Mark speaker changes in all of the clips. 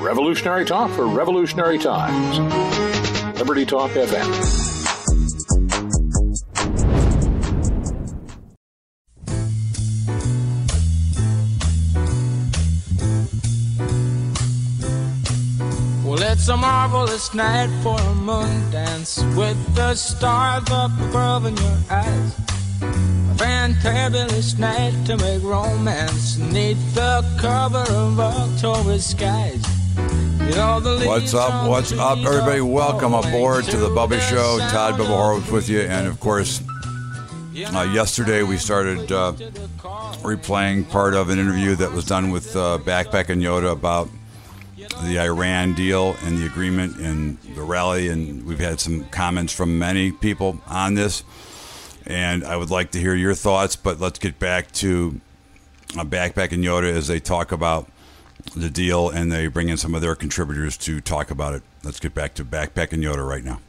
Speaker 1: Revolutionary talk for revolutionary times. Liberty Talk FM.
Speaker 2: It's a marvelous night for a moon dance with the stars up above in your eyes. A fantabulous night to make romance neath the cover of October skies. You know,
Speaker 3: What's up, everybody? Welcome aboard to the Bubba Show. Todd Bubba Horowitz with you. And, of course, yesterday we started replaying part of an interview that was done with Backpack and Yoda about the Iran deal and the agreement and the rally, and we've had some comments from many people on this, and I would like to hear your thoughts, but let's get back to Backpack and Yoda as they talk about the deal, and they bring in some of their contributors to talk about it. Let's get back to Backpack and Yoda right now.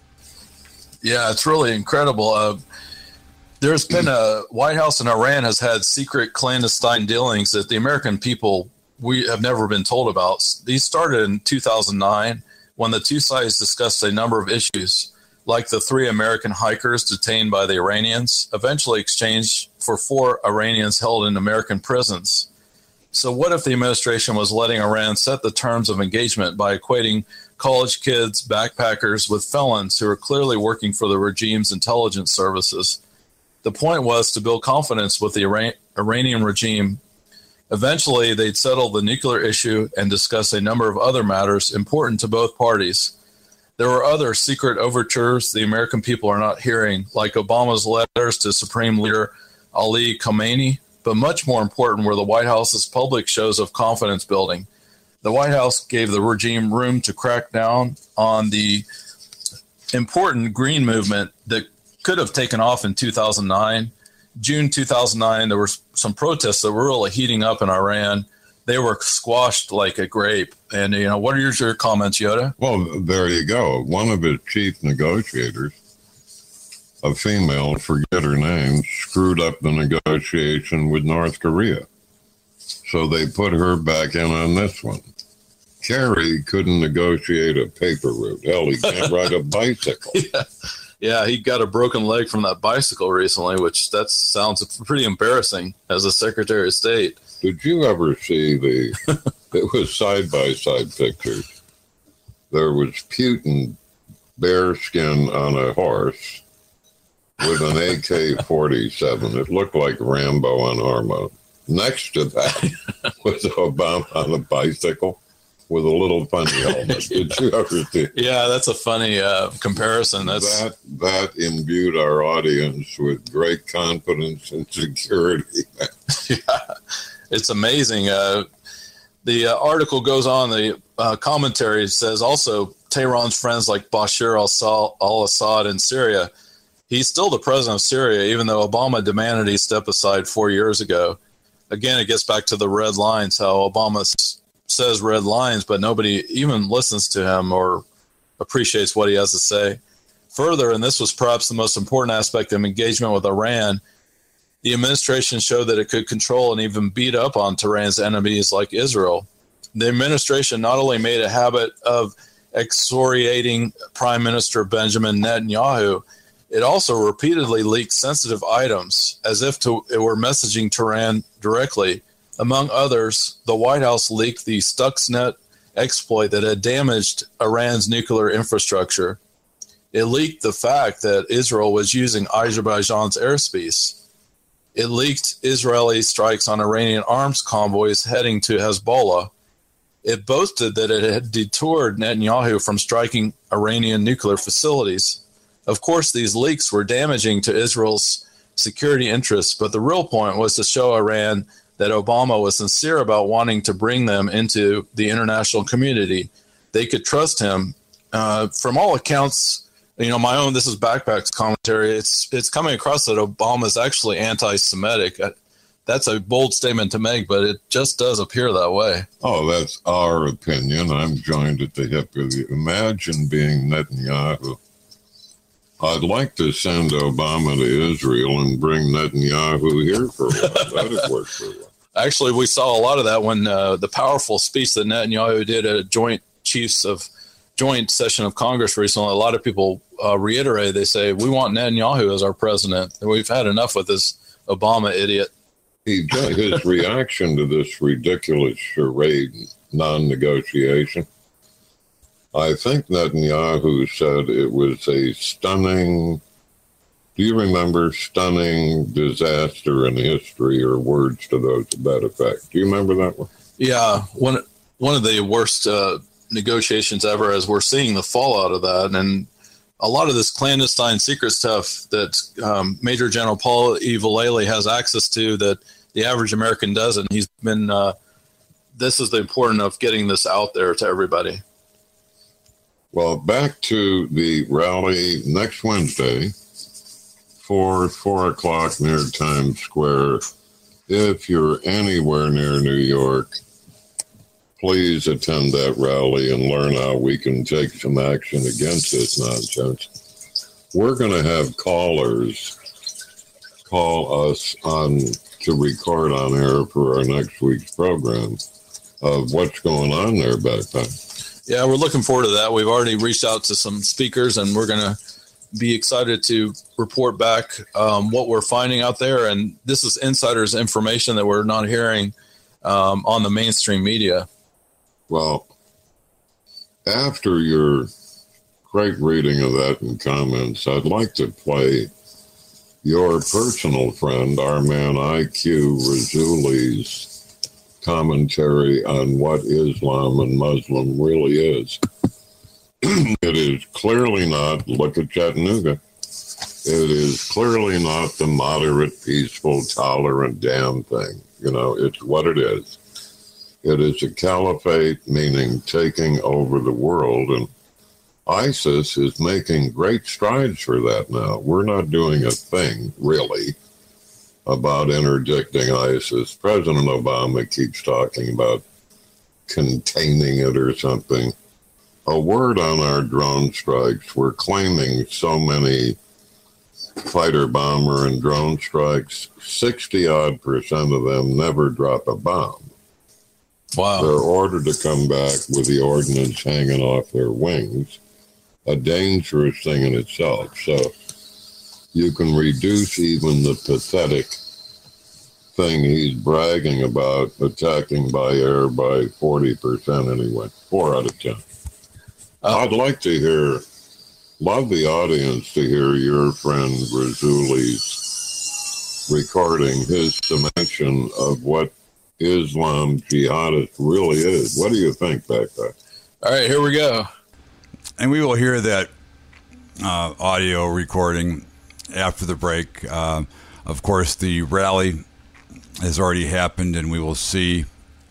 Speaker 4: Yeah, it's really incredible. There's been a White House in Iran has had secret clandestine dealings that the American people we have never been told about. These started in 2009 when the two sides discussed a number of issues, like the 3 American hikers detained by the Iranians, eventually exchanged for 4 Iranians held in American prisons. So what if the administration was letting Iran set the terms of engagement by equating college kids, backpackers, with felons who are clearly working for the regime's intelligence services? The point was to build confidence with the Iranian regime. Eventually, they'd settle the nuclear issue and discuss a number of other matters important to both parties. There were other secret overtures the American people are not hearing, like Obama's letters to Supreme Leader Ali Khamenei, but much more important were the White House's public shows of confidence building. The White House gave the regime room to crack down on the important green movement that could have taken off in 2009. June 2009, there were some protests that were really heating up in Iran. They were squashed like a grape. And, what are your comments, Yoda?
Speaker 5: Well, there you go. One of his chief negotiators, a female, forget her name, screwed up the negotiation with North Korea. So they put her back in on this one. Kerry couldn't negotiate a paper route. Hell, he can't ride a bicycle.
Speaker 4: Yeah, he got a broken leg from that bicycle recently, which that sounds pretty embarrassing as a Secretary of State.
Speaker 5: Did you ever see it was side-by-side pictures. There was Putin bearskin on a horse with an AK-47. It looked like Rambo on Armo. Next to that was Obama on a bicycle with a little funny helmet. Did you ever see?
Speaker 4: Yeah, that's a funny comparison.
Speaker 5: That imbued our audience with great confidence and security.
Speaker 4: Yeah, it's amazing. The article goes on, the commentary says also Tehran's friends like Bashar al-Assad in Syria, he's still the president of Syria, even though Obama demanded he step aside 4 years ago. Again, it gets back to the red lines, how Obama says red lines, but nobody even listens to him or appreciates what he has to say. Further, and this was perhaps the most important aspect of engagement with Iran, the administration showed that it could control and even beat up on Tehran's enemies like Israel. The administration not only made a habit of excoriating Prime Minister Benjamin Netanyahu, it also repeatedly leaked sensitive items as if it were messaging Tehran directly. Among others, the White House leaked the Stuxnet exploit that had damaged Iran's nuclear infrastructure. It leaked the fact that Israel was using Azerbaijan's airspace. It leaked Israeli strikes on Iranian arms convoys heading to Hezbollah. It boasted that it had detoured Netanyahu from striking Iranian nuclear facilities. Of course, these leaks were damaging to Israel's security interests, but the real point was to show Iran that Obama was sincere about wanting to bring them into the international community. They could trust him. From all accounts, this is Backpack's commentary, it's coming across that Obama is actually anti-Semitic. That's a bold statement to make, but it just does appear that way.
Speaker 5: Oh, that's our opinion. I'm joined at the hip with you. Imagine being Netanyahu. I'd like to send Obama to Israel and bring Netanyahu here for a while. That'd work for a while.
Speaker 4: Actually, we saw a lot of that when the powerful speech that Netanyahu did at a joint session of Congress recently. A lot of people reiterate, they say, we want Netanyahu as our president. We've had enough with this Obama idiot.
Speaker 5: His reaction to this ridiculous charade non-negotiation, I think Netanyahu said it was a stunning, do you remember stunning disaster in history, or words to that effect? Do you remember that one? Yeah,
Speaker 4: one of the worst negotiations ever, as we're seeing the fallout of that. And a lot of this clandestine secret stuff that Major General Paul E. Vallely has access to that the average American doesn't. He's been, this is the importance of getting this out there to everybody.
Speaker 5: Well, back to the rally next Wednesday for 4 o'clock near Times Square. If you're anywhere near New York, please attend that rally and learn how we can take some action against this nonsense. We're going to have callers call us on to record on air for our next week's program of what's going on there back then.
Speaker 4: Yeah, we're looking forward to that. We've already reached out to some speakers, and we're going to be excited to report back what we're finding out there. And this is insiders information that we're not hearing on the mainstream media.
Speaker 5: Well, after your great reading of that in comments, I'd like to play your personal friend, our man IQ Razouli's commentary on what Islam and Muslim really is. It is clearly not, look at Chattanooga, it is clearly not the moderate, peaceful, tolerant damn thing. You know, it's what it is. It is a caliphate, meaning taking over the world, and ISIS is making great strides for that now. We're not doing a thing, really, about interdicting ISIS. President Obama keeps talking about containing it or something. A word on our drone strikes. We're claiming so many fighter bomber and drone strikes. 60-odd% of them never drop a bomb.
Speaker 4: Wow.
Speaker 5: They're ordered to come back with the ordnance hanging off their wings. A dangerous thing in itself. So you can reduce even the pathetic thing he's bragging about, attacking by air, by 40% anyway. 4 out of 10. I'd like to love the audience to hear your friend Razouli's recording his summation of what Islam jihadist really is. What do you think, Backpack?
Speaker 4: All right, here we go.
Speaker 3: And we will hear that audio recording after the break. Of course, the rally has already happened, and we will see,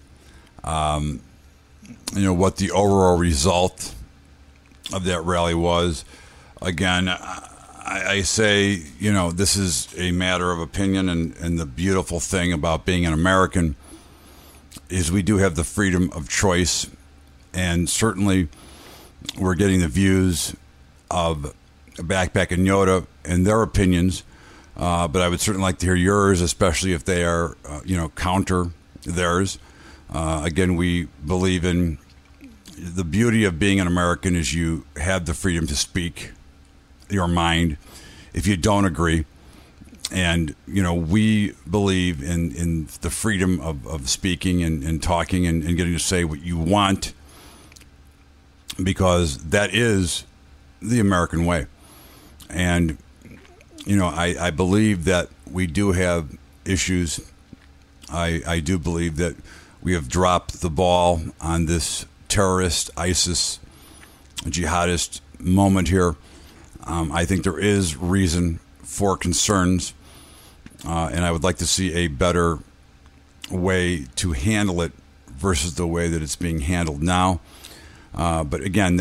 Speaker 3: what the overall result of that rally was. Again, I say, this is a matter of opinion, and the beautiful thing about being an American is we do have the freedom of choice, and certainly we're getting the views of Backpack and Yoda and their opinions, but I would certainly like to hear yours, especially if they are, counter theirs. Again, we believe in the beauty of being an American is you have the freedom to speak your mind if you don't agree. And, we believe in the freedom of speaking and talking and getting to say what you want, because that is the American way. And, I believe that we do have issues. I do believe that we have dropped the ball on this terrorist, ISIS, jihadist moment here. I think there is reason for concerns, and I would like to see a better way to handle it versus the way that it's being handled now. But again,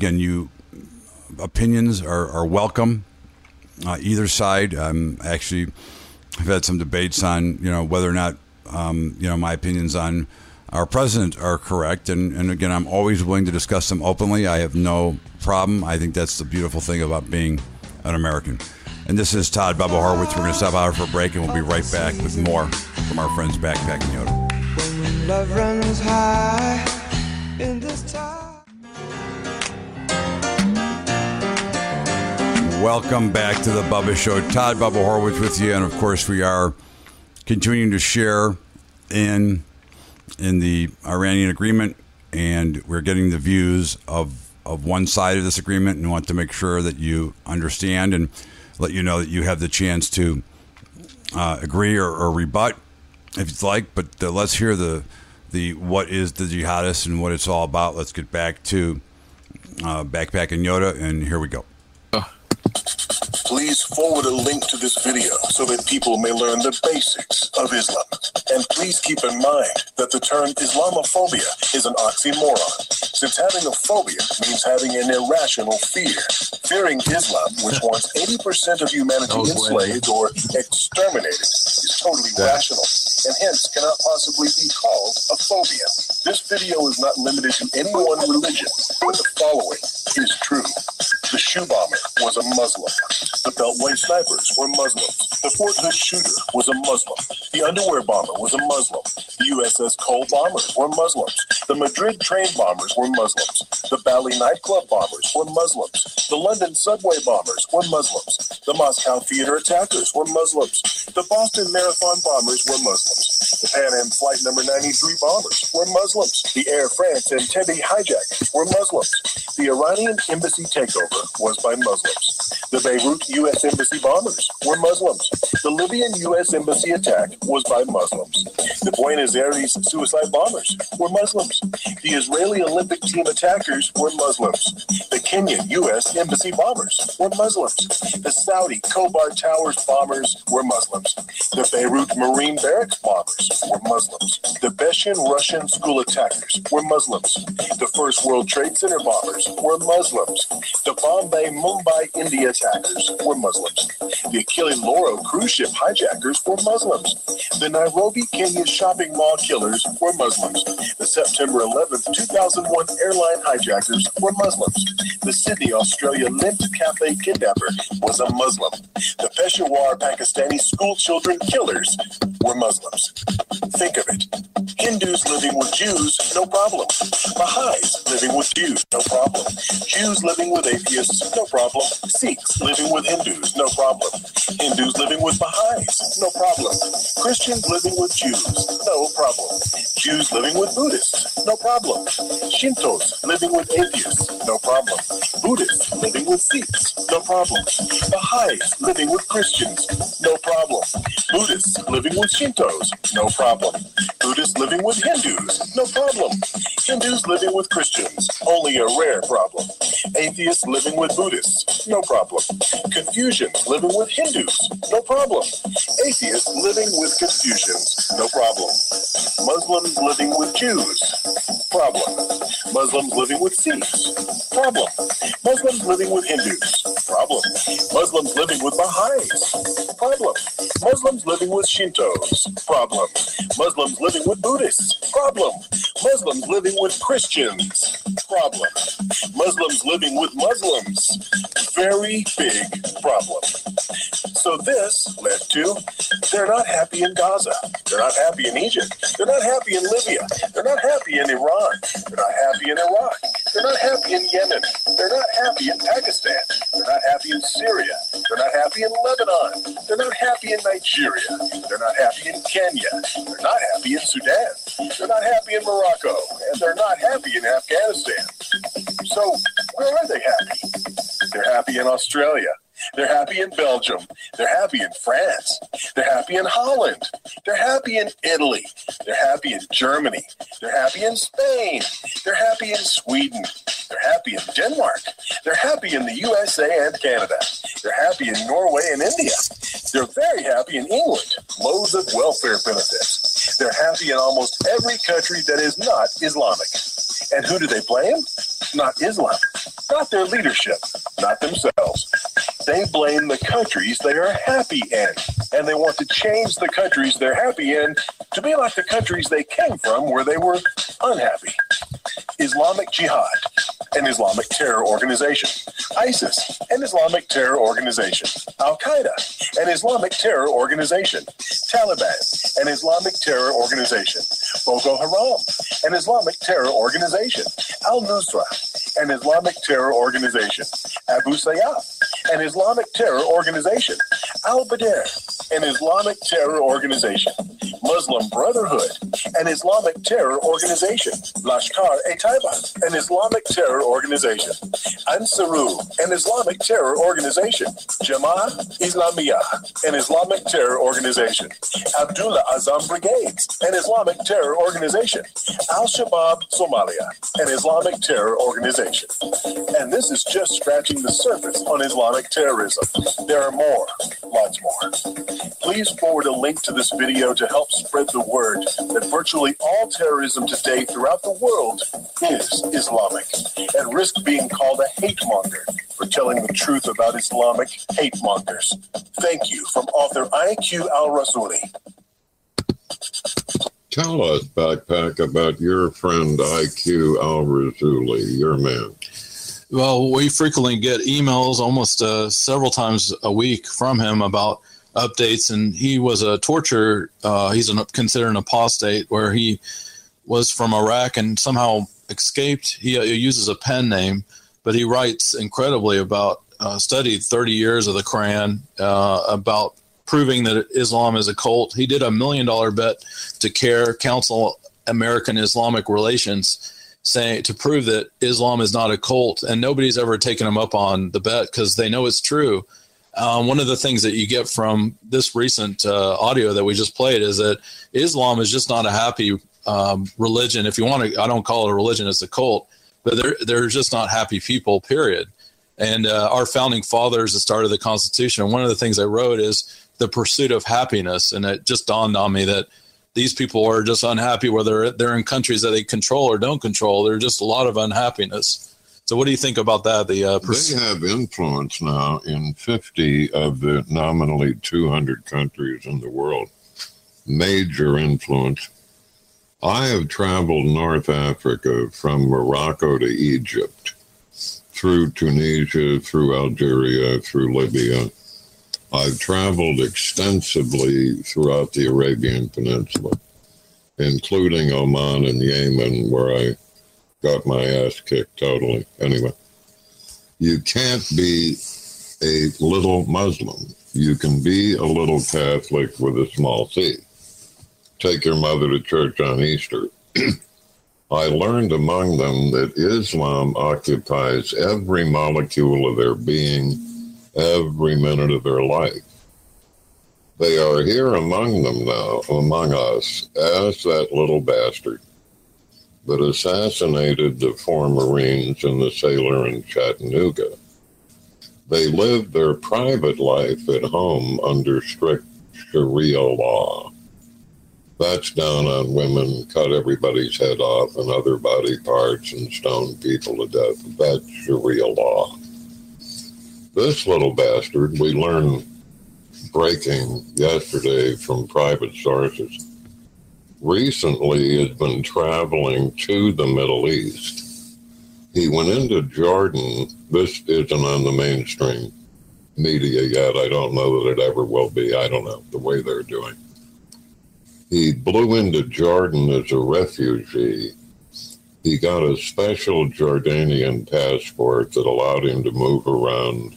Speaker 3: opinions are welcome. Either side. Actually, I've had some debates on whether or not my opinions on our president are correct, and again, I'm always willing to discuss them openly. I have no problem. I think that's the beautiful thing about being an American. And this is Todd Bubba Horowitz. We're going to stop out for a break, and we'll be right back with more from our friends Backpack and Yoda.
Speaker 2: When love runs high in this time.
Speaker 3: Welcome back to the Bubba Show. Todd Bubba Horowitz with you, and of course we are continuing to share in the Iranian agreement, and we're getting the views of one side of this agreement, and want to make sure that you understand and let you know that you have the chance to agree or rebut if you'd like. But let's hear the what is the jihadists and what it's all about. Let's get back to Backpack and Yoda, and here we go.
Speaker 6: Please forward a link to this video so that people may learn the basics of Islam. And please keep in mind that the term Islamophobia is an oxymoron, since having a phobia means having an irrational fear. Fearing Islam, which wants 80% of humanity enslaved or exterminated, is totally rational, and hence cannot possibly be called a phobia. This video is not limited to any one religion, but the following is true. The shoe bomber was a Muslim. The Beltway snipers were Muslims. The Fort Hood shooter was a Muslim. The underwear bomber was a Muslim. The USS Cole bombers were Muslims. The Madrid train bombers were Muslims. The Bali nightclub bombers were Muslims. The London subway bombers were Muslims. The Moscow theater attackers were Muslims. The Boston Marathon bombers were Muslims. The Pan Am Flight number 93 bombers were Muslims. The Air France Entebbe hijackers were Muslims. The Iranian embassy takeover was by Muslims. The Beirut U.S. Embassy bombers were Muslims. The Libyan U.S. Embassy attack was by Muslims. The Buenos Aires suicide bombers were Muslims. The Israeli Olympic team attackers were Muslims. The Kenyan U.S. Embassy bombers were Muslims. The Saudi Khobar Towers bombers were Muslims. The Beirut Marine Barracks bombers were Muslims. The Beshan Russian school attackers were Muslims. The First World Trade Center bombers were Muslims. The Bombay Mumbai India attackers were Muslims. The Achille Lauro cruise ship hijackers were Muslims. The Nairobi, Kenya shopping mall killers were Muslims. The September 11th, 2001 airline hijackers were Muslims. The Sydney, Australia Lint Cafe kidnapper was a Muslim. The Peshawar Pakistani school children killers were Muslims. Think of it. Hindus living with Jews, no problem. Baha'is living with Jews, no problem. Jews living with atheists, no problem. Sikhs living with Hindus, no problem. Hindus living with Baha'is, no problem. Christians living with Jews, no problem. Jews living with Buddhists, no problem. Shintos living with atheists, no problem. Buddhists living with Sikhs, no problem. Baha'is living with Christians, no problem. Buddhists living with Shintos, no problem. Buddhists living with Hindus, no problem. Hindus living with Christians, only a rare problem. Atheists living with Buddhists, no problem. Confucians living with Hindus, no problem. Atheists living with Confucians, no problem. Muslims living with Jews, problem. Muslims living with Sikhs, problem. Muslims living with Hindus, problem. Muslims living with Baha'is, problem. Muslims living with Shintos, problem. Muslims living with Buddhists, problem. Muslims living with Christians, problem. Muslims living with Muslims, very big problem. So this led to, they're not happy in Gaza. They're not happy in Egypt. They're not happy in Libya. They're not happy in Iran. They're not happy in Iraq. They're not happy in Yemen. They're not happy in Pakistan. They're not happy in Syria. They're not happy in Lebanon. They're not happy in Nigeria. They're not happy in Kenya. They're not happy in Sudan. They're not happy in Morocco. And they're not happy in Afghanistan. So where are they happy? They're happy in Australia. They're happy in Belgium. They're happy in France. They're happy in Holland. They're happy in Italy. They're happy in Germany. They're happy in Spain. They're happy in Sweden. They're happy in Denmark. They're happy in the USA and Canada. They're happy in Norway and India. They're very happy in England. Loads of welfare benefits. They're happy in almost every country that is not Islamic. And who do they blame? Not Islam. Not their leadership. Not themselves. They blame the countries they are happy in. And they want to change the countries they're happy in to be like the countries they came from where they were unhappy. Islamic Jihad, an Islamic terror organization. ISIS, an Islamic terror organization. Al-Qaeda, an Islamic terror organization. Taliban, an Islamic terror organization. Boko Haram, an Islamic terror organization. Al-Nusra, an Islamic terror organization. Abu Sayyaf, an Islamic terror organization. Al-Badr, an Islamic terror organization. Muslim Brotherhood, an Islamic terror organization. Lashkar-e-Taiba, an Islamic terror organization. Ansaru, an Islamic terror organization. Jama'at Islamiyah, an Islamic terror organization. Abdullah Azam Brigades, an Islamic terror organization. Al-Shabaab Somalia, an Islamic terror organization. And this is just scratching the surface on Islamic terrorism. There are more, lots more. Please forward a link to this video to help spread the word that virtually all terrorism today throughout the world is Islamic, and risk being called a hate monger for telling the truth about Islamic hate mongers. Thank you from author IQ Al-Rasuli.
Speaker 5: Tell us, Backpack, about your friend IQ Al-Rasuli, your man.
Speaker 4: Well, we frequently get emails almost several times a week from him about updates, and he was a torture. He's considered an apostate, where he was from Iraq and somehow escaped. He uses a pen name, but he writes incredibly about studied 30 years of the Quran, about proving that Islam is a cult. He did $1 million bet to CARE, Council American Islamic Relations, saying to prove that Islam is not a cult, and nobody's ever taken him up on the bet because they know it's true. One of the things that you get from this recent audio that we just played is that Islam is just not a happy religion. If you want to, I don't call it a religion, it's a cult, but they're just not happy people, period. And our founding fathers, the start of the Constitution, one of the things I wrote is the pursuit of happiness. And it just dawned on me that these people are just unhappy, whether they're in countries that they control or don't control. There's just a lot of unhappiness. So what do you think about that? They have
Speaker 5: influence now in 50 of the nominally 200 countries in the world. Major influence. I have traveled North Africa from Morocco to Egypt, through Tunisia, through Algeria, through Libya. I've traveled extensively throughout the Arabian Peninsula, including Oman and Yemen, where I got my ass kicked totally. Anyway, you can't be a little Muslim. You can be a little Catholic with a small c. Take your mother to church on Easter. I learned among them that Islam occupies every molecule of their being, every minute of their life. They are here among them now, among us, as that little bastard that assassinated the 4 Marines and the sailor in Chattanooga. They lived their private life at home under strict Sharia law. That's down on women, cut everybody's head off and other body parts and stone people to death. That's Sharia law. This little bastard, we learned breaking yesterday from private sources, recently has been traveling to the Middle East. He went into Jordan. This isn't on the mainstream media yet. I don't know that it ever will be. I don't know the way they're doing. He blew into Jordan as a refugee. He got a special Jordanian passport that allowed him to move around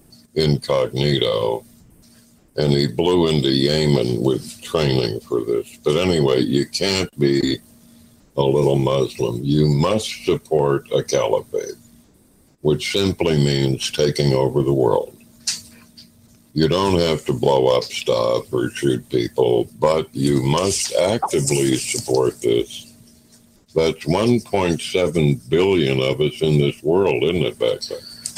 Speaker 5: incognito. And he blew into Yemen with training for this. But anyway, you can't be a little Muslim. You must support a caliphate, which simply means taking over the world. You don't have to blow up stuff or shoot people, but you must actively support this. That's 1.7 billion of us in this world, isn't it, Backpack?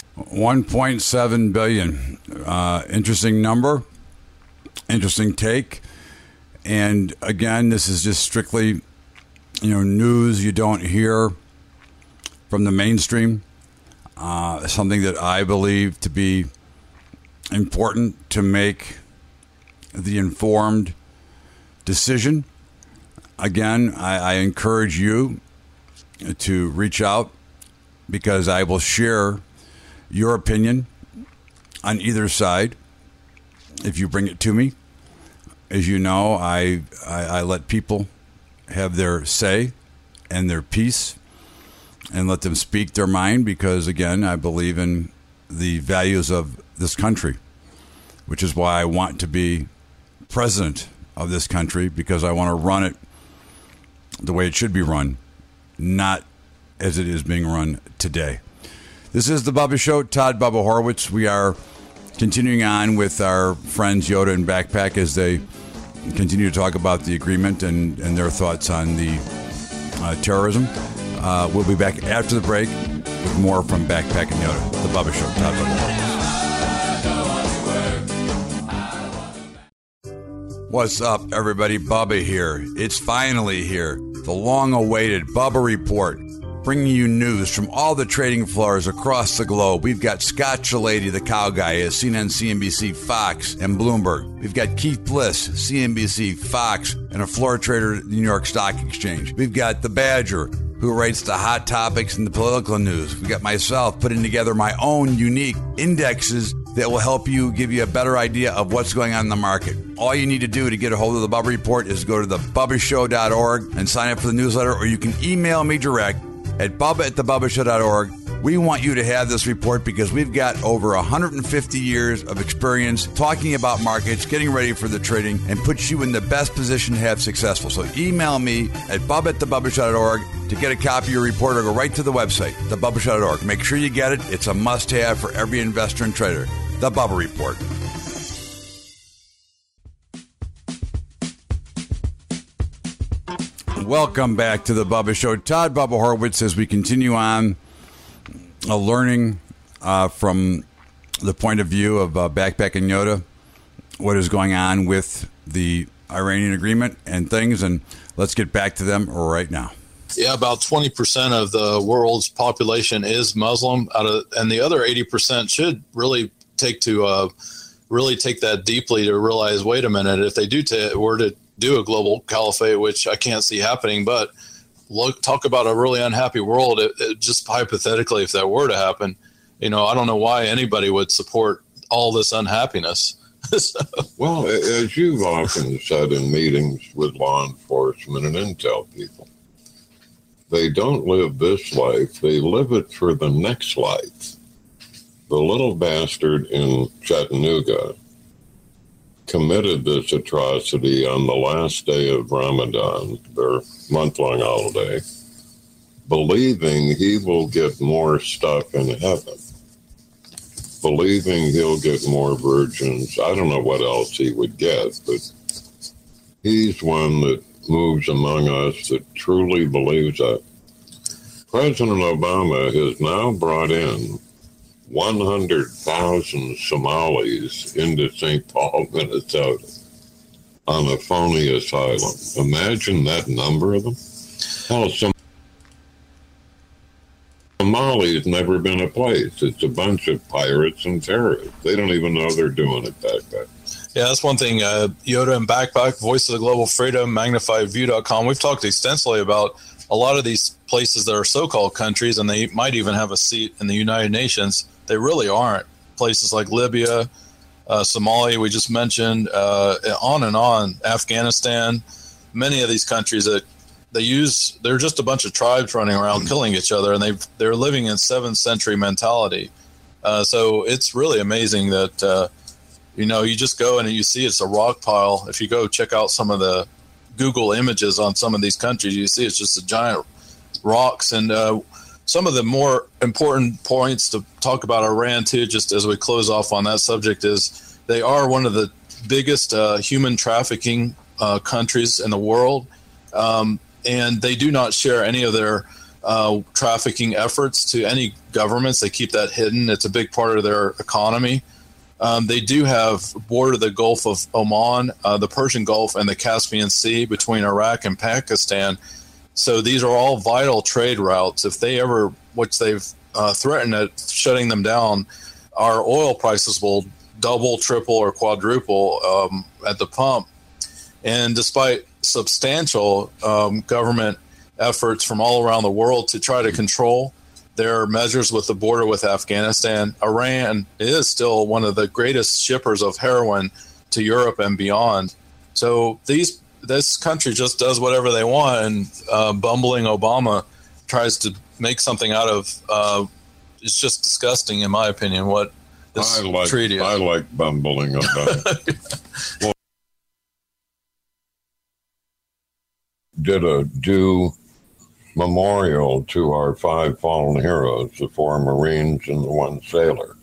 Speaker 3: 1.7 billion. Interesting number. Interesting take. And again, this is just strictly, news you don't hear from the mainstream. Something that I believe to be important to make the informed decision. Again, I encourage you to reach out, because I will share your opinion on either side if you bring it to me. As you know, I let people have their say and their piece and let them speak their mind because, again, I believe in the values of this country, which is why I want to be president of this country, because I want to run it the way it should be run, not as it is being run today. This is the Bubba Show. Todd Bubba Horowitz. We are continuing on with our friends Yoda and Backpack as they continue to talk about the agreement and their thoughts on the terrorism. We'll be back after the break with more from Backpack and Yoda. The Bubba Show. Todd Bubba Horowitz. What's up, everybody? Bubba here. It's finally here. The long-awaited Bubba Report, bringing you news from all the trading floors across the globe. We've got Scott Shellady, the cow guy, at CNN, CNBC, Fox, and Bloomberg. We've got Keith Bliss, CNBC, Fox, and a floor trader at the New York Stock Exchange. We've got the Badger, who writes the hot topics and the political news. We've got myself putting together my own unique indexes that will help you, give you a better idea of what's going on in the market. All you need to do to get a hold of the Bubba Report is go to thebubbashow.org and sign up for the newsletter, or you can email me direct at bubba@thebubbashow.org. We want you to have this report because we've got over 150 years of experience talking about markets, getting ready for the trading, and puts you in the best position to have successful. So email me at bubba@thebubbashow.org to get a copy of your report, or go right to the website, thebubbashow.org. Make sure you get it. It's a must-have for every investor and trader. The Bubba Report. Welcome back to the Bubba Show. Todd Bubba Horowitz, as we continue on learning from the point of view of Backpack and Yoda, what is going on with the Iranian agreement and things, and let's get back to them right now.
Speaker 4: Yeah, about 20% of the world's population is Muslim, and the other 80% should really take that deeply to realize, wait a minute, if they were to do a global caliphate, which I can't see happening, but talk about a really unhappy world. Just hypothetically, if that were to happen, I don't know why anybody would support all this unhappiness.
Speaker 5: Well, as you've often said in meetings with law enforcement and intel people, they don't live this life, they live it for the next life. The little bastard in Chattanooga committed this atrocity on the last day of Ramadan, their month-long holiday, believing he will get more stuff in heaven, believing he'll get more virgins. I don't know what else he would get, but he's one that moves among us that truly believes that. President Obama has now brought in 100,000 Somalis into St. Paul, Minnesota on a phony asylum. Imagine that number of them. Hell, Somali's never been a place. It's a bunch of pirates and terrorists. They don't even know they're doing it that way.
Speaker 4: Yeah, that's one thing. Yoda and Backpack, Voice of the Global Freedom, MagnifyView.com. We've talked extensively about a lot of these places that are so-called countries, and they might even have a seat in the United Nations. They really aren't. Places like Libya, Somalia, we just mentioned, on and on, Afghanistan, many of these countries that they're just a bunch of tribes running around killing each other, and they're living in 7th century mentality. So it's really amazing that, you just go and you see it's a rock pile. If you go check out some of the Google images on some of these countries, you see it's just a giant rocks. And some of the more important points to talk about Iran too, just as we close off on that subject, is they are one of the biggest human trafficking countries in the world. And they do not share any of their trafficking efforts to any governments. They keep that hidden. It's a big part of their economy. They do have border the Gulf of Oman, the Persian Gulf, and the Caspian Sea between Iraq and Pakistan. So these are all vital trade routes. If they ever, which they've threatened at shutting them down, our oil prices will double, triple, or quadruple at the pump. And despite substantial government efforts from all around the world to try to control their measures with the border with Afghanistan. Iran is still one of the greatest shippers of heroin to Europe and beyond. So this country just does whatever they want, and bumbling Obama tries to make something out of. It's just disgusting, in my opinion, what this treaty is.
Speaker 5: I like bumbling Obama. Well, did a due memorial to our 5 fallen heroes, the 4 Marines and the 1 sailor,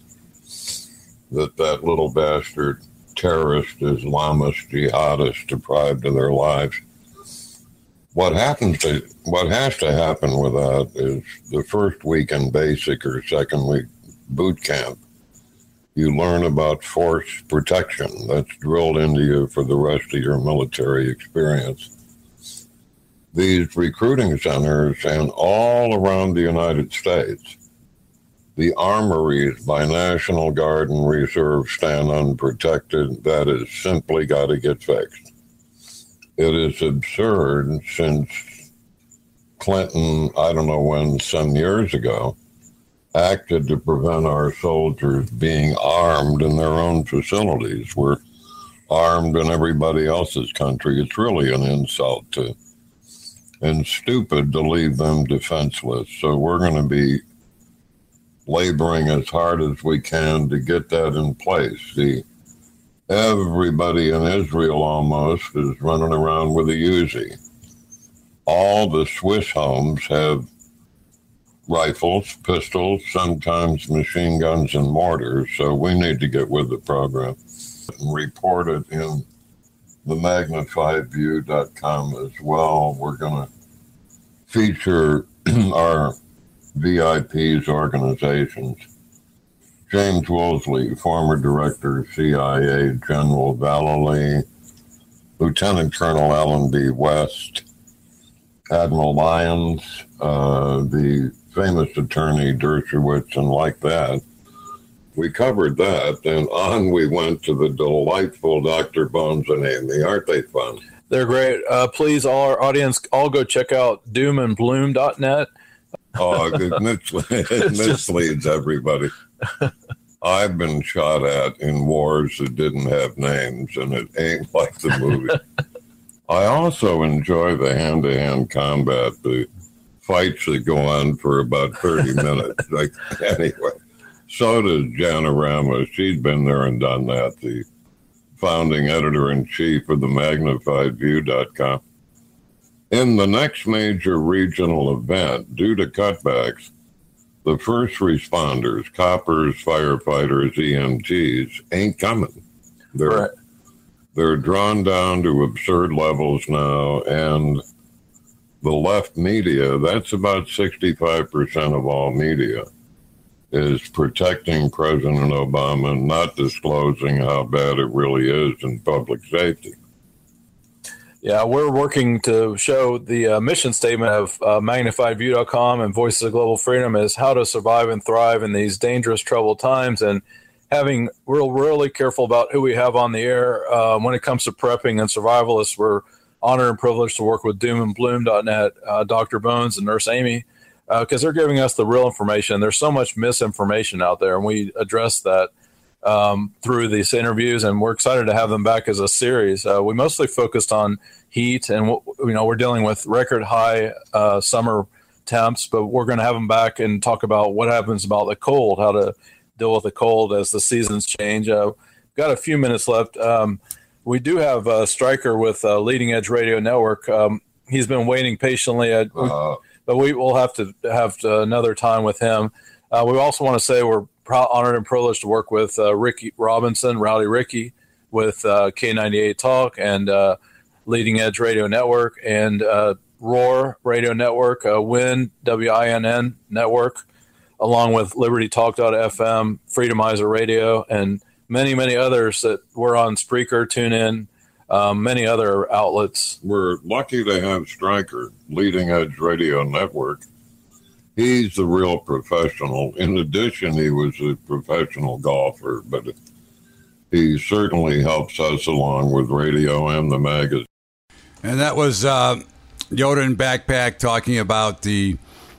Speaker 5: that little bastard terrorist, Islamist, jihadist deprived of their lives. What has to happen with that is the first week in basic or second week boot camp, you learn about force protection. That's drilled into you for the rest of your military experience. These recruiting centers and all around the United States, the armories by National Guard and Reserve stand unprotected. That has simply got to get fixed. It is absurd since Clinton, I don't know when, some years ago, acted to prevent our soldiers being armed in their own facilities. We're armed in everybody else's country. It's really an insult to, and stupid to leave them defenseless. So we're going to be laboring as hard as we can to get that in place. Everybody in Israel almost is running around with a Uzi. All the Swiss homes have rifles, pistols, sometimes machine guns and mortars, so we need to get with the program and report it in the magnifiedview.com as well. We're going to feature our VIPs organizations. James Woolsey, former director, CIA, General Vallely, Lieutenant Colonel Alan B. West, Admiral Lyons, the famous attorney Dershowitz, and like that. We covered that, and on we went to the delightful Dr. Bones and Amy. Aren't they fun?
Speaker 4: They're great. Please, all our audience, all go check out doomandbloom.net.
Speaker 5: Oh, it misleads everybody. I've been shot at in wars that didn't have names, and it ain't like the movie. I also enjoy the hand-to-hand combat, the fights that go on for about 30 minutes. Anyway, so does Janorama. She's been there and done that, the founding editor-in-chief of the magnifiedview.com. In the next major regional event, due to cutbacks, the first responders, coppers, firefighters, EMTs, ain't coming. They're drawn down to absurd levels now, and the left media, that's about 65% of all media, is protecting President Obama and not disclosing how bad it really is in public safety.
Speaker 4: Yeah, we're working to show the mission statement of magnifiedview.com and Voices of Global Freedom is how to survive and thrive in these dangerous, troubled times, and having really careful about who we have on the air. When it comes to prepping and survivalists, we're honored and privileged to work with doomandbloom.net, Dr. Bones and Nurse Amy, because they're giving us the real information. There's so much misinformation out there, and we address that through these interviews, and we're excited to have them back as a series. We mostly focused on heat, and we're dealing with record high summer temps, but we're going to have them back and talk about what happens about the cold, how to deal with the cold as the seasons change. Got a few minutes left. We do have Stryker with Leading Edge Radio Network. He's been waiting patiently, but we will have to have another time with him. We also want to say we're honored and privileged to work with Ricky Robinson, Rowdy Ricky, with K98 Talk and Leading Edge Radio Network, and Roar Radio Network, WIN, WINN Network, along with LibertyTalk.fm, Freedomizer Radio, and many, many others that we're on Spreaker, TuneIn, many other outlets.
Speaker 5: We're lucky to have Stryker, Leading Edge Radio Network. He's the real professional. In addition, he was a professional golfer, but he certainly helps us along with radio and the magazine.
Speaker 3: And that was Yoda and Backpack talking about the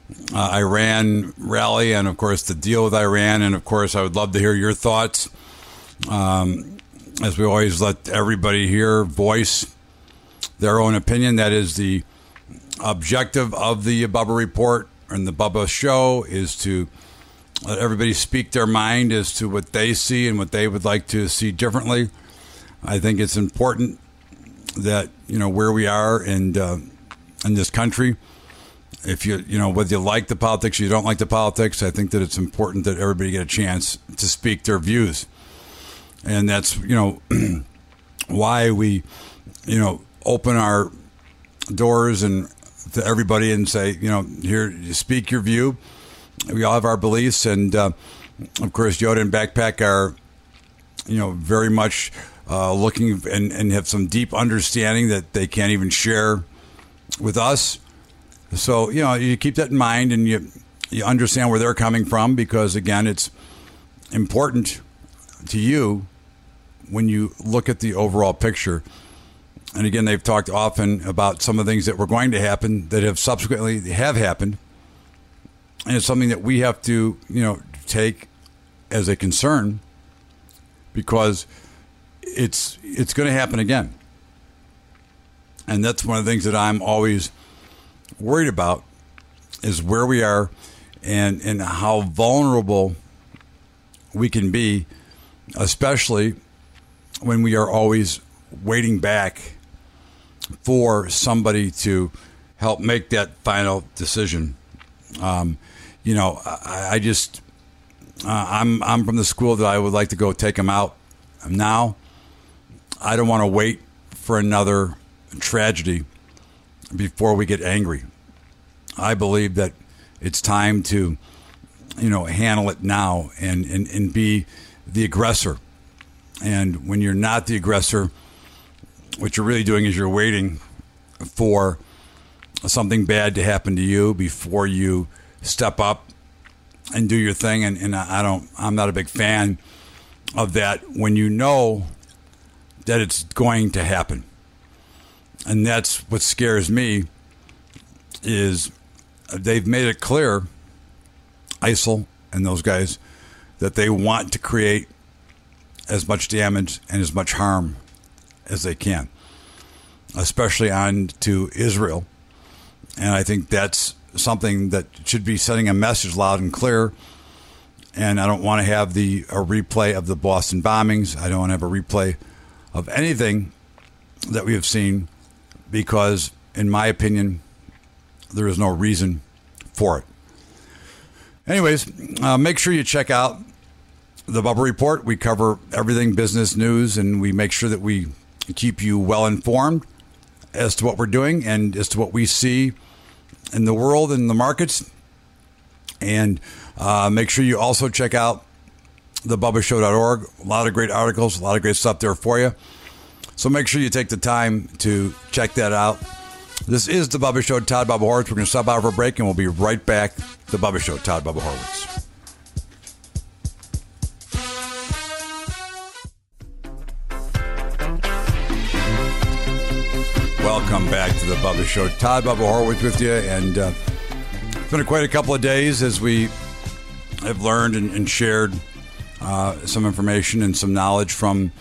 Speaker 3: Iran rally and, of course, the deal with Iran. And, of course, I would love to hear your thoughts. As we always let everybody here voice their own opinion. That is the objective of the Bubba Report and the Bubba Show, is to let everybody speak their mind as to what they see and what they would like to see differently. I think it's important that, where we are in this country, if whether you like the politics or you don't like the politics, I think that it's important that everybody get a chance to speak their views. And that's, why we, open our doors and to everybody and say, here, you speak your view. We all have our beliefs. And, of course, Yoda and Backpack are, very much looking and have some deep understanding that they can't even share with us. So, you keep that in mind and you understand where they're coming from, because, again, it's important to you when you look at the overall picture. And again, they've talked often about some of the things that were going to happen that have subsequently have happened. And it's something that we have to, take as a concern, because it's going to happen again. And that's one of the things that I'm always worried about, is where we are and how vulnerable we can be, especially when we are always waiting back for somebody to help make that final decision. I'm from the school that I would like to go take them out now. I don't want to wait for another tragedy before we get angry. I believe that it's time to, handle it now and be the aggressor. And when you're not the aggressor, what you're really doing is you're waiting for something bad to happen to you before you step up and do your thing. And I'm not a big fan of that when you know that it's going to happen. And that's what scares me, is they've made it clear, ISIL and those guys, that they want to create as much damage and as much harm as they can, especially on to Israel. And I think that's something that should be sending a message loud and clear. And I don't want to have a replay of the Boston bombings. I don't want to have a replay of anything that we have seen, because, in my opinion, there is no reason for it. Anyways, make sure you check out the Bubba Report. We cover everything business news, and we make sure that we keep you well informed as to what we're doing and as to what we see in the world and the markets. And make sure you also check out thebubbashow.org. A lot of great articles, a lot of great stuff there for you. So make sure you take the time to check that out. This is The Bubba Show, Todd Bubba Horwitz. We're going to stop out for a break, and we'll be right back. The Bubba Show, Todd Bubba Horwitz. Welcome back to The Bubba Show. Todd Bubba Horwitz with you. And it's been quite a couple of days as we have learned and shared some information and some knowledge from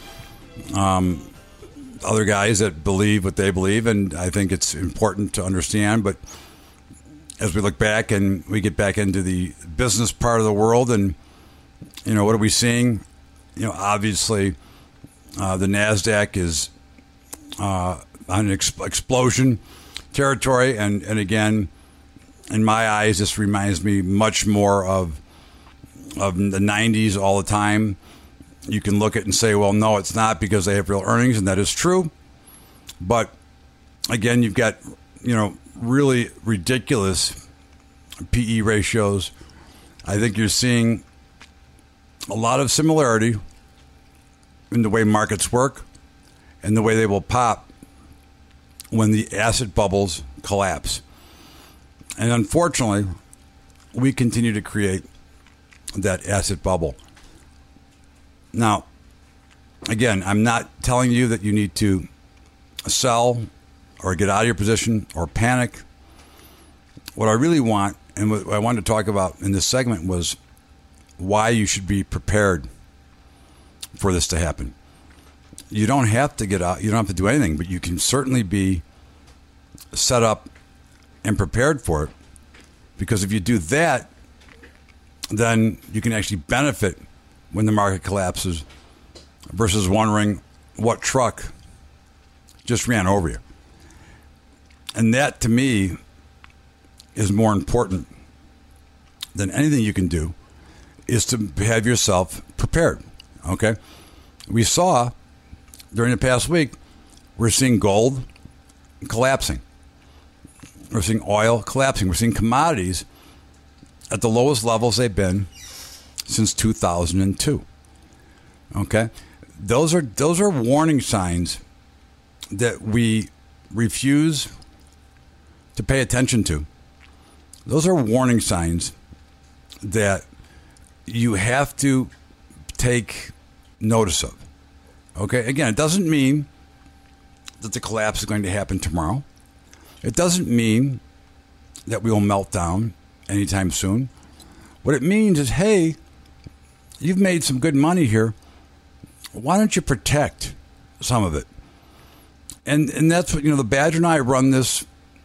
Speaker 3: other guys that believe what they believe. And I think it's important to understand. But as we look back and we get back into the business part of the world, and, what are we seeing? Obviously, the NASDAQ is on an explosion territory. And again, in my eyes, this reminds me much more of the 90s all the time. You can look at it and say, well, no, it's not, because they have real earnings, and that is true. But again, you've got, really ridiculous PE ratios. I think you're seeing a lot of similarity in the way markets work and the way they will pop when the asset bubbles collapse. And unfortunately, we continue to create that asset bubble. Now, again, I'm not telling you that you need to sell or get out of your position or panic. What I really want and what I wanted to talk about in this segment was why you should be prepared for this to happen. You don't have to get out. You don't have to do anything, but you can certainly be set up and prepared for it, because if you do that, then you can actually benefit when the market collapses versus wondering what truck just ran over you. And that, to me, is more important than anything you can do, is to have yourself prepared. Okay? We saw during the past week, we're seeing gold collapsing. We're seeing oil collapsing. We're seeing commodities at the lowest levels they've been since 2002. Okay? Those are warning signs that we refuse to pay attention to. Those are warning signs that you have to take notice of. Okay? Again, it doesn't mean that the collapse is going to happen tomorrow. It doesn't mean that we will melt down anytime soon. What it means is, hey, you've made some good money here. Why don't you protect some of it? And that's what, the Badger and I run this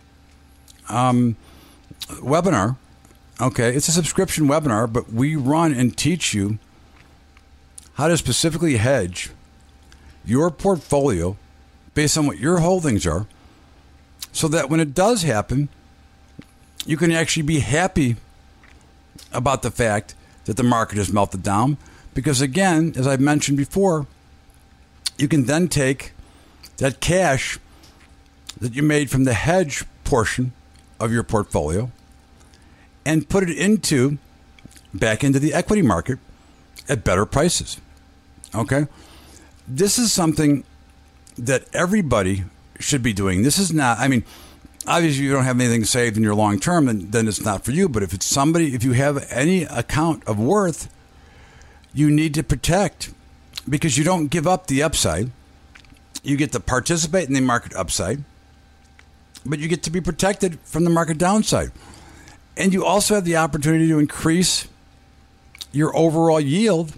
Speaker 3: webinar. Okay, it's a subscription webinar, but we run and teach you how to specifically hedge your portfolio based on what your holdings are, so that when it does happen, you can actually be happy about the fact that the market has melted down. Because again, as I've mentioned before, you can then take that cash that you made from the hedge portion of your portfolio and put it back into the equity market at better prices. Okay? This is something that everybody should be doing. This is not, obviously you don't have anything saved in your long term, then it's not for you. But if you have any account of worth, you need to protect, because you don't give up the upside. You get to participate in the market upside, but you get to be protected from the market downside. And you also have the opportunity to increase your overall yield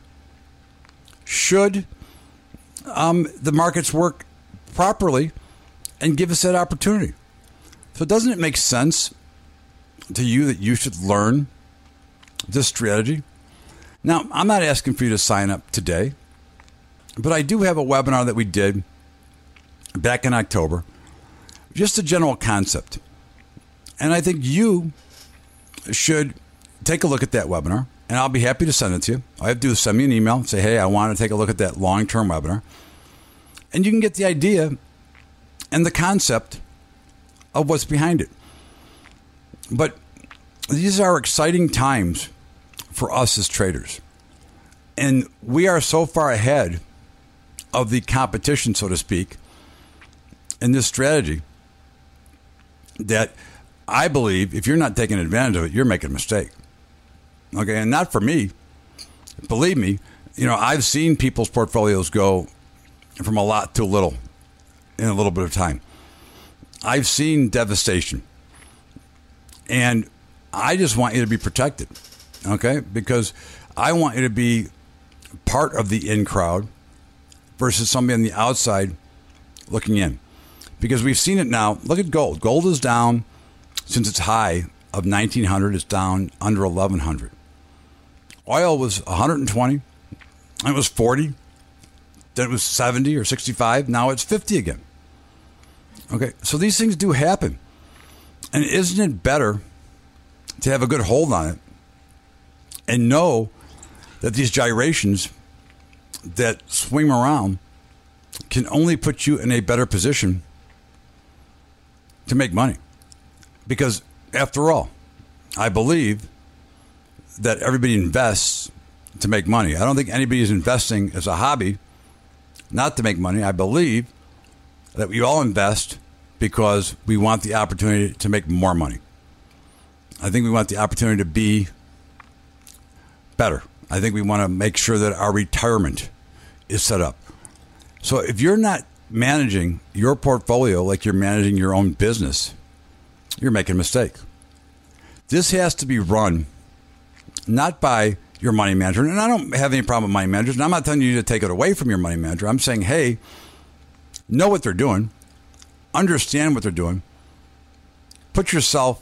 Speaker 3: should the markets work properly and give us that opportunity. So doesn't it make sense to you that you should learn this strategy? Now, I'm not asking for you to sign up today, but I do have a webinar that we did back in October, just a general concept. And I think you should take a look at that webinar, and I'll be happy to send it to you. All you have to do is send me an email and say, hey, I want to take a look at that long-term webinar. And you can get the idea and the concept of what's behind it. But these are exciting times for us as traders. And we are so far ahead of the competition, so to speak, in this strategy that I believe if you're not taking advantage of it, you're making a mistake. Okay, and not for me. Believe me, I've seen people's portfolios go from a lot to a little in a little bit of time. I've seen devastation. And I just want you to be protected, okay? Because I want you to be part of the in crowd versus somebody on the outside looking in. Because we've seen it now. Look at gold. Gold is down since its high of 1,900. It's down under 1,100. Oil was 120. It was 40. Then it was 70 or 65. Now it's 50 again. Okay, so these things do happen. And isn't it better to have a good hold on it and know that these gyrations that swing around can only put you in a better position to make money? Because after all, I believe that everybody invests to make money. I don't think anybody is investing as a hobby not to make money. I believe that we all invest because we want the opportunity to make more money. I think we want the opportunity to be better. I think we want to make sure that our retirement is set up. So if you're not managing your portfolio like you're managing your own business, you're making a mistake. This has to be run not by your money manager. And I don't have any problem with money managers. And I'm not telling you to take it away from your money manager. I'm saying, hey, know what they're doing. Understand what they're doing. Put yourself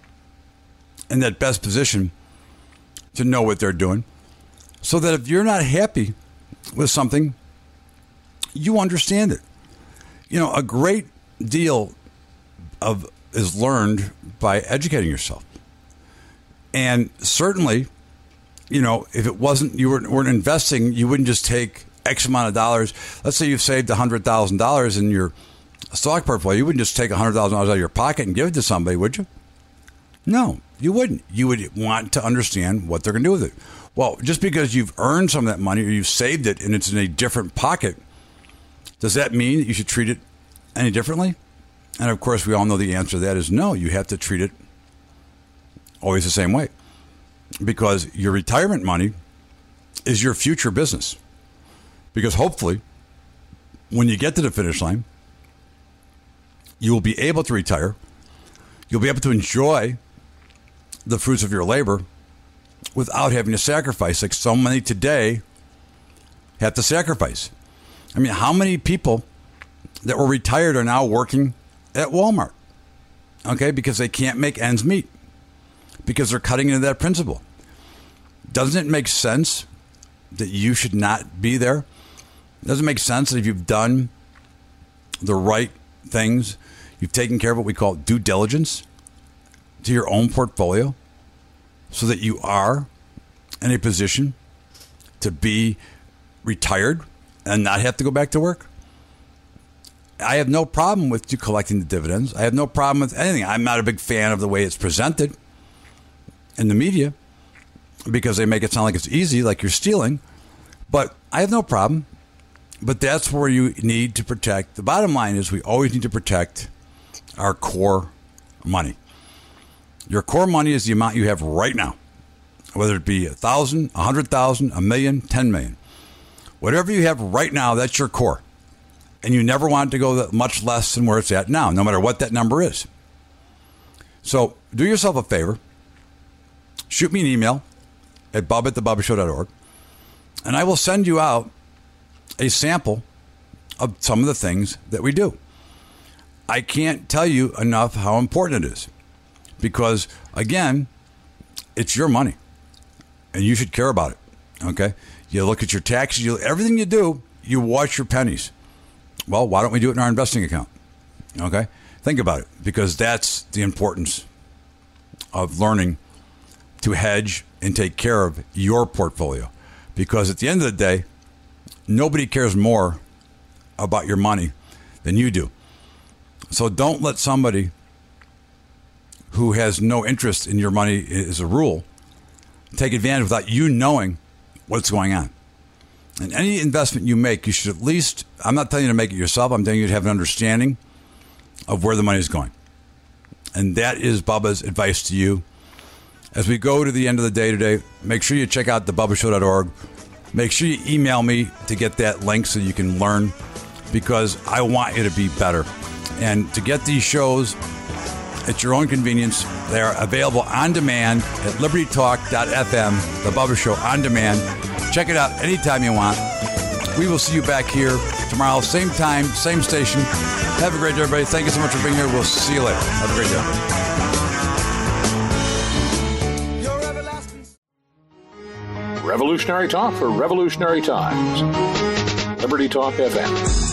Speaker 3: in that best position to know what they're doing, so that if you're not happy with something, you understand it. You know, a great deal is learned by educating yourself. And certainly, you know, if it wasn't, you weren't investing, you wouldn't just take X amount of dollars. Let's say you've saved $100,000 in your stock portfolio. You wouldn't just take $100,000 out of your pocket and give it to somebody, would you? No, you wouldn't. You would want to understand what they're going to do with it. Well, just because you've earned some of that money or you've saved it and it's in a different pocket, does that mean that you should treat it any differently? And of course, we all know the answer to that is no. You have to treat it always the same way, because your retirement money is your future business. Because hopefully, when you get to the finish line, you will be able to retire. You'll be able to enjoy the fruits of your labor without having to sacrifice, like so many today have to sacrifice. I mean, how many people that were retired are now working at Walmart? Okay, because they can't make ends meet, because they're cutting into that principle. Doesn't it make sense that you should not be there? Doesn't it make sense that if you've done the right things, you've taken care of what we call due diligence to your own portfolio, so that you are in a position to be retired and not have to go back to work? I have no problem with you collecting the dividends. I have no problem with anything. I'm not a big fan of the way it's presented in the media, because they make it sound like it's easy, like you're stealing. But I have no problem. But that's where you need to protect. The bottom line is we always need to protect our core money. Your core money is the amount you have right now, whether it be 1,000, 100,000, a million, 10 million. Whatever you have right now, that's your core. And you never want it to go much less than where it's at now, no matter what that number is. So do yourself a favor. Shoot me an email at bub@thebubbashow.org, and I will send you out a sample of some of the things that we do. I can't tell you enough how important it is, because, again, it's your money, and you should care about it, okay? You look at your taxes, everything you do, you watch your pennies. Well, why don't we do it in our investing account, okay? Think about it, because that's the importance of learning to hedge and take care of your portfolio. Because at the end of the day, nobody cares more about your money than you do. So don't let somebody who has no interest in your money, as a rule, take advantage without you knowing what's going on. And any investment you make, you should at least, I'm not telling you to make it yourself, I'm telling you to have an understanding of where the money is going. And that is Bubba's advice to you. As we go to the end of the day today, make sure you check out thebubbashow.org. Make sure you email me to get that link so you can learn, because I want you to be better. And to get these shows at your own convenience, they are available on demand at libertytalk.fm, The Bubba Show on demand. Check it out anytime you want. We will see you back here tomorrow, same time, same station. Have a great day, everybody. Thank you so much for being here. We'll see you later. Have a great day.
Speaker 1: Revolutionary talk for revolutionary times. Liberty Talk FM.